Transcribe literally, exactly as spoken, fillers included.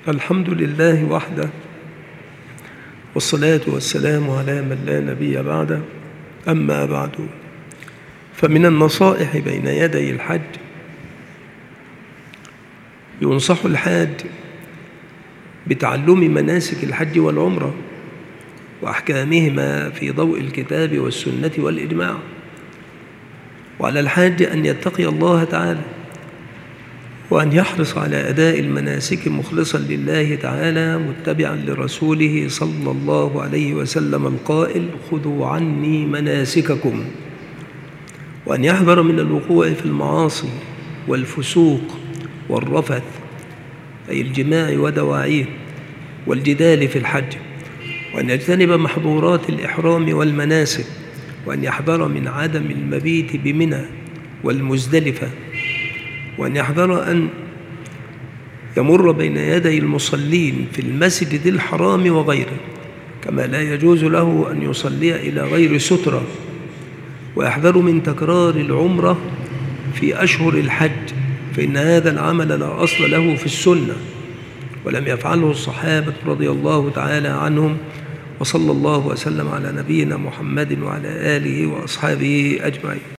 الحمد لله وحده، والصلاة والسلام على من لا نبي بعده. أما بعد، فمن النصائح بين يدي الحج ينصح الحاج بتعلم مناسك الحج والعمرة وأحكامهما في ضوء الكتاب والسنة والإجماع، وعلى الحاج أن يتقي الله تعالى وأن يحرص على أداء المناسك مخلصا لله تعالى متبعا لرسوله صلى الله عليه وسلم القائل: خذوا عني مناسككم، وأن يحذر من الوقوع في المعاصي والفسوق والرفث أي الجماع ودواعيه والجدال في الحج، وأن يجتنب محظورات الإحرام والمناسك، وأن يحذر من عدم المبيت بمنى والمزدلفة، وأن يحذر أن يمر بين يدي المصلين في المسجد الحرام وغيره، كما لا يجوز له أن يصلي إلى غير سترة، ويحذر من تكرار العمرة في أشهر الحج، فإن هذا العمل لا أصل له في السنة ولم يفعله الصحابة رضي الله تعالى عنهم. وصلى الله وسلم على نبينا محمد وعلى آله وأصحابه أجمعين.